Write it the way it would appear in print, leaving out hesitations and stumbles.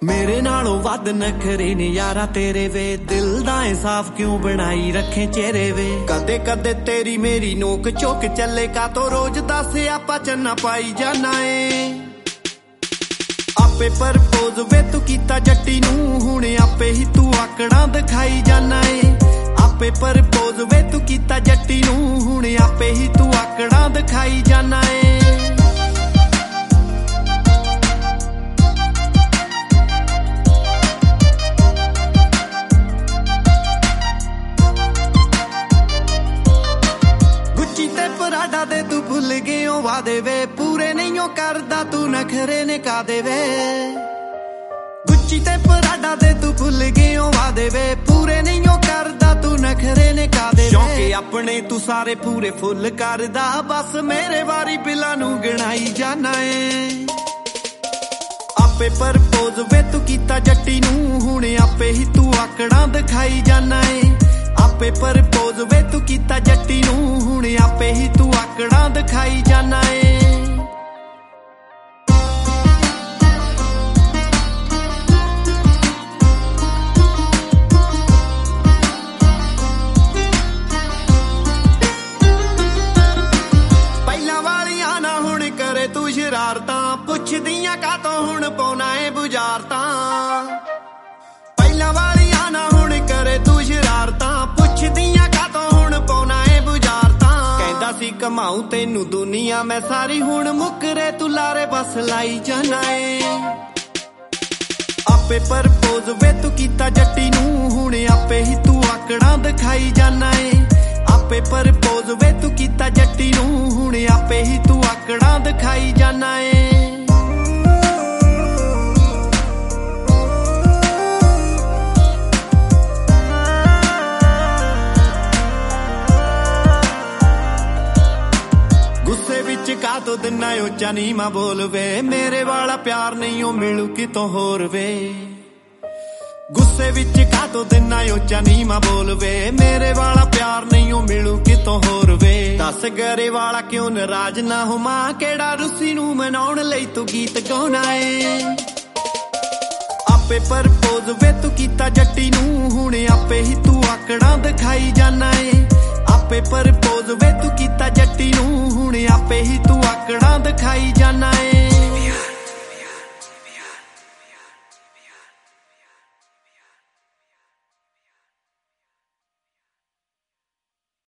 मेरे नालों वध नखरे ने यारा तेरे वे, दिल दा इंसाफ क्यों बनाई रखे चेहरे वे। कदे कदे तेरी मेरी नोक चोक चले का तो रोज दस आपा चन्ना पाई जाना है। आपे परपोज वे तू कीता जट्टी नू, हुणे आपे ही तू आकड़ा दिखाई जाना है। आपे परपोज वे तू कीता जट्टी नू, हुणे आपे ही तू आकड़ा दिखाई जाना है। दे तू भुल गए वादे वे, पूरे नहीं हो करदा तू नखरे ने का दे वे। गुच्ची ते पराडा दे तू भुल गए वादे वे, पूरे नहीं हो करदा तू नखरे ने का दे वे। शौके अपने तू सारे पूरे फुल करदा, बस मेरे वारी बिला नू गणाई जाना है। आपे परपोज वे तू कीता जट्टी नू, हुणे आपे ही तू आकड़ा दिखाई जाना है। आपे परपोज वे तू कीता जट्टी नू, हुणे आपे ही तू आकड़ा दिखाई जाना है। पहला वालियां ना हुण करे तू शरारतां, पुछदियां का तो हुण पौना है बुझारतां। पहला वालियां ना हुण करे तू शरारतां, पुछदियां का तो हुण पौना है बुझारतां। कहंदा सी कमाऊं तेनू दुनिया मैं सारी, हुण मुकरे तू लारे बस लाई जाना है। आपे परपोज वे तू कीता जट्टी नू, हुणे आपे ही तू आकड़ा दिखाई जाना है। आपे परपोज वे तू कीता जट्टी नू, हुणे आपे ही तू आकड़ा दिखाई जाना है। का तो दिना उच्चा नीमा बोल वे, मेरे वाला प्यार नहीं हो मिलू कितों होर वे। गुस्से विच का तो दिना उच्चा नीमा बोल वे, मेरे वाला प्यार नहीं हो मिलू कितों होर वे। दस गरे वाला क्यों नाराज ना हो मां, केड़ा रुसी नू मनाउण लई तू गीत गाउणा है। आपे परपोज वे तू कीता जट्टी नू, हुणे आपे ही तू आकड़ा दिखाई जाना है। आपे परपोज वे तू कीता जट्टी नू, हुणे आपे ही तू आकड़ा दिखाई जाना है।